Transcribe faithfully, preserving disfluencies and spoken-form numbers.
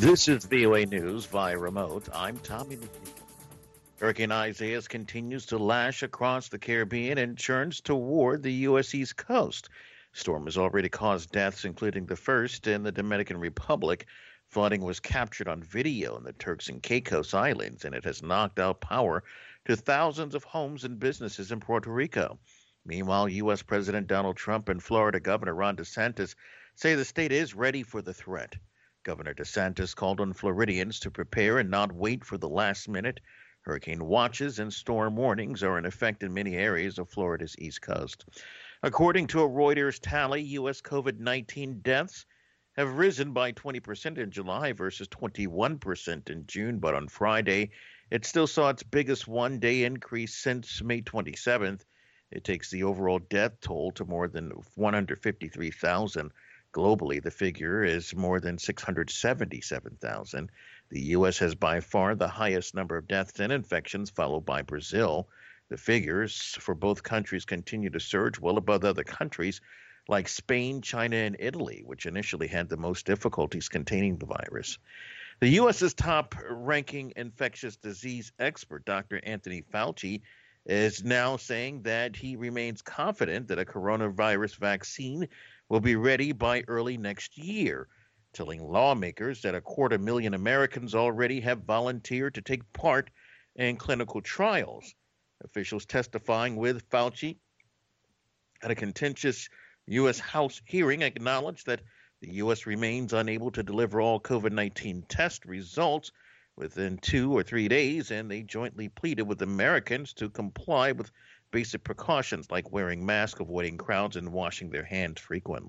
This is V O A News via remote. I'm Tommy McNeil. Hurricane Isaias continues to lash across the Caribbean and churns toward the U S. East Coast. Storm has already caused deaths, including the first in the Dominican Republic. Flooding was captured on video in the Turks and Caicos Islands, and it has knocked out power to thousands of homes and businesses in Puerto Rico. Meanwhile, U S. President Donald Trump and Florida Governor Ron DeSantis say the state is ready for the threat. Governor DeSantis called on Floridians to prepare and not wait for the last minute. Hurricane watches and storm warnings are in effect in many areas of Florida's East Coast. According to a Reuters tally, U S. COVID nineteen deaths have risen by twenty percent in July versus twenty-one percent in June, but on Friday, it still saw its biggest one-day increase since May twenty-seventh. It takes the overall death toll to more than one hundred fifty-three thousand. Globally, the figure is more than six hundred seventy-seven thousand. The U S has by far the highest number of deaths and infections, followed by Brazil. The figures for both countries continue to surge well above other countries like Spain, China, and Italy, which initially had the most difficulties containing the virus. The U S's top-ranking infectious disease expert, Doctor Anthony Fauci, is now saying that he remains confident that a coronavirus vaccine will be ready by early next year, telling lawmakers that a quarter million Americans already have volunteered to take part in clinical trials. Officials testifying with Fauci at a contentious U S. House hearing acknowledged that the U S remains unable to deliver all COVID nineteen test results within two or three days, and they jointly pleaded with Americans to comply with basic precautions like wearing masks, avoiding crowds, and washing their hands frequently.